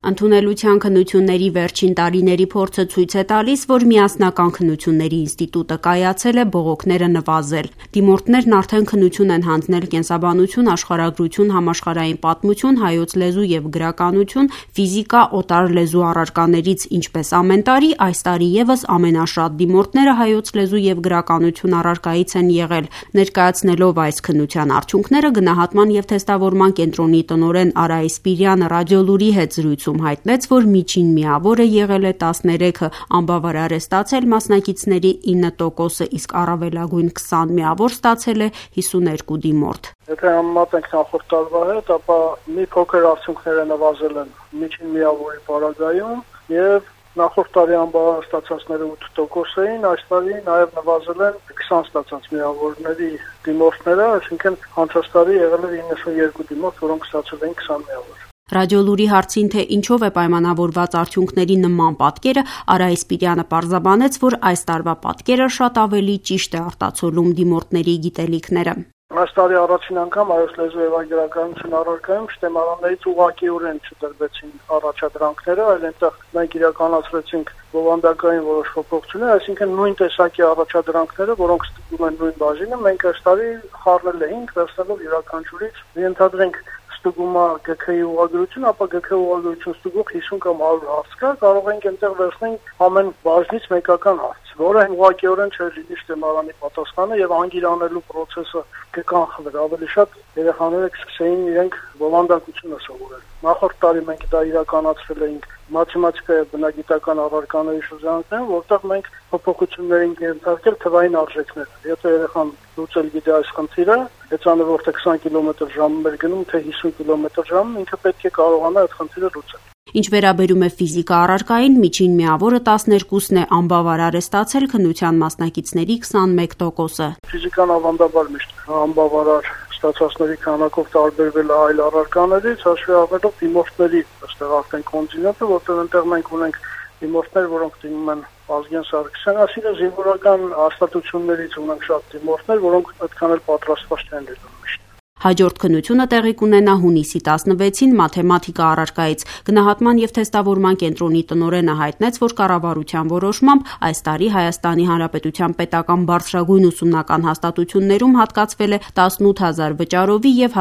Ընդունելության քննությունների վերջին տարիների փորձը ցույց է տալիս, որ Միասնական քննությունների ինստիտուտը կայացել է բողոքները նվազել։ Դիմորդներն արդեն քննություն են հանձնել կենսաբանություն, աշխարհագրություն, համաշխարհային պատմություն, հայոց լեզու եւ գրականություն, ֆիզիկա, օտար լեզու առարկաներից, ինչպես ամեն տարի, այս տարի եւս ամենաշատ դիմորդները հայոց լեզու եւ գրականություն առարկայից են եղել։ Ներկայացնելով այս քննության արդյունքները, գնահատման եւ թեստավորման կենտրոնի տնօրեն Արայ Սպիրյանը Ռադիոլուրի հետ զրույցում հայտնեց, որ միջին միավորը եղել է 13-ը, անբավարար է ստացել մասնակիցների 9%-ը, իսկ առավելագույն 20 միավոր ստացել է 52 դիմորդ։ Եթե համեմատենք նախորդ տարվա հետ, ապա մի փոքր արդյունքները նվազել են միջին միավորի պարագայում եւ նախորդ տարի անբավարար ստացածները 8% էին, այս տարի նաև նվազել են 20 ստացած միավորների դիմորդները, այսինքն անցած տարի եղել էր 92 դիմորդ, որոնք ստացել էին 20 միավոր։ Ռադիոլուրի հարցին, թե ինչով է պայմանավորված արդյունքների նման պատկերը, Արայ Սպիրյանը պարզաբանեց, որ այս տարվա պատկերը շատ ավելի ճիշտ է արտացոլում դիմորդների գիտելիքները։ Այս տարի առաջին անգամ հայոց լեզու եւ գրականություն առարկայում շտեմարաններից ուղղակիորեն չդրվեցին առաջադրանքները, այլ այնտեղ մենք իրականացրեցինք բովանդակային որոշ փոփոխություններ, այսինքն նույն տեսակի առաջադրանքները, որոնք ստուգում են նույն բաժինը, մենք այս տարի խառնել էինք, վերցնելով յուրաքանչյուրից, ենթադրենք ստուգումա ԳՔ-ի ուղղագրություն, ապա ԳՔ-ի ուղղագրություն ստուգող 50 կամ 100 հարց կա, կարող ենք այնտեղ վերցնենք ամեն բաժնից մեկական հարց, որը ուղղակիորեն չէ լինի շտեմարանի պատասխանը եւ անգիրանելու process-ը կկանխվեր, ավելի շատ երեխաները կսկսեին իրենք բովանդակությունը սովորել։ Նախորդ տարի մենք դա իրականացրել էինք մաթեմատիկա եւ բնագիտական առարկաների շրջանակներում, որտեղ մենք փոփոխություններ ենք ենթարկել թվային արժեքները։ Եթե երեխան լուծել գիտի այս խնդիրը, հեծանը որտեղ 20 կմ/ժ մեր գնում, թե 50 կմ/ժ, ինքը պետք է կարողանա այդ խնդիրը լուծել։ Ինչ վերաբերում է ֆիզիկա առարկային, միջին միավորը 12-ն է, անբավարար է ստացել քննության մասնակիցների 21%-ը։ Ֆիզիկան ավանդաբար միշտ անբավարար ստացածների քանակով տարբերվել է այլ առարկաներից, հաշվի առնելով դիմորդների այստեղ արդեն կոնտինենտը, որտեղ այնտեղ մենք ունենք դիմորդներ, որոնք դիմում են Ազգեն Սարգսյան, այսինքն զինվորական հաստատություններից ունենք շատ դիմորդներ, որոնք այդքան էլ պատրաստված չեն լինում միշտ։ Հաջորդ քննությունը տեղի կունենա հունիսի 16-ին մաթեմատիկա առարկայից։ Գնահատման եւ թեստավորման կենտրոնի տնօրենը հայտնեց, որ կառավարության որոշմամբ այս տարի Հայաստանի Հանրապետության պետական բարձրագույն ուսումնական հաստատություններում հատկացվել է 18000 վճարովի եւ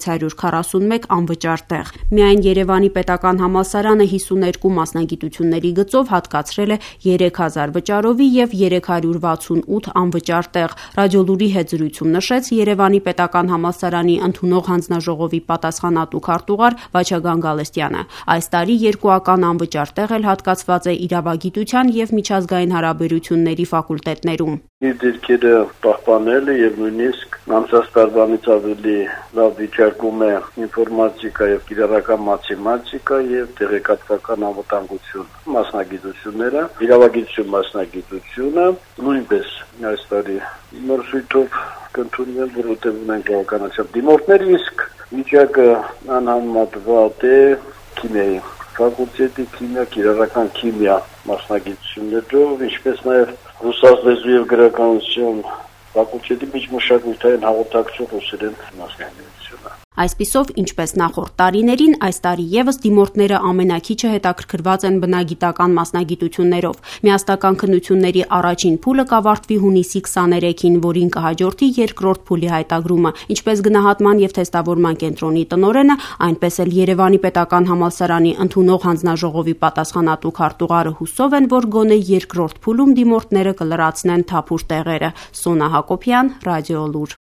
1641 անվճար տեղ։ Միայն Երևանի պետական համալսարանը 52 մասնագիտությունների գծով հատկացրել է 3000 վճարովի եւ 368 անվճար տեղ։ Ռադիոլուրի հետ զրույցում նշեց Երևանի պետական համալսարանի ընդունող հանձնաժողովի պատասխանատու քարտուղար Վաչագան Գալստյանը։ Այս տարի 2 անվճար տեղ էլ հատկացված է իրավագիտության եւ միջազգային հարաբերությունների ֆակուլտետներում։ Իր դիրքերը պահպանելը եւ նույնիսկ անցած տարվանից ավելի լավ վիճակում է ինֆորմատիկա եւ կիրառական մաթեմատիկա եւ տեղեկատվական անվտանգություն մասնագիտությունները, իրավագիտություն մասնագիտությունը նույնպես այս տարի նոր սույթով կընդունվեն, որովհետև ունենք բավականաչափ դիմորդներ, իսկ վիճակը անհամեմատված է քիմիայի ֆակուլտետի քիմիա, կիրառական քիմիա մասնագիտություններով, ինչպես նաև ռուսաց լեզու եւ գրականություն ֆակուլտետի միջմշակութային հաղորդակցող ռուսերեն մասնագիտությունը։ Այսպիսով, ինչպես նախորդ տարիներին, այս տարի եւս դիմորդները ամենակիչը հետաքրքրված են բնագիտական մասնագիտություններով։ Միասնական քննությունների առաջին փուլը կավարտվի հունիսի 23-ին, որին կհաջորդի երկրորդ փուլի հայտագրումը։ Ինչպես գնահատման եւ թեստավորման կենտրոնի տնօրենը, այնպես էլ Երևանի պետական համալսարանի ընդունող հանձնաժողովի պատասխանատու քարտուղարը հուսով են, որ գոնե երկրորդ փուլում դիմորդները կլրացնեն թափուր տեղերը։ Սոնա Հակոբյան, Ռադիոլուր։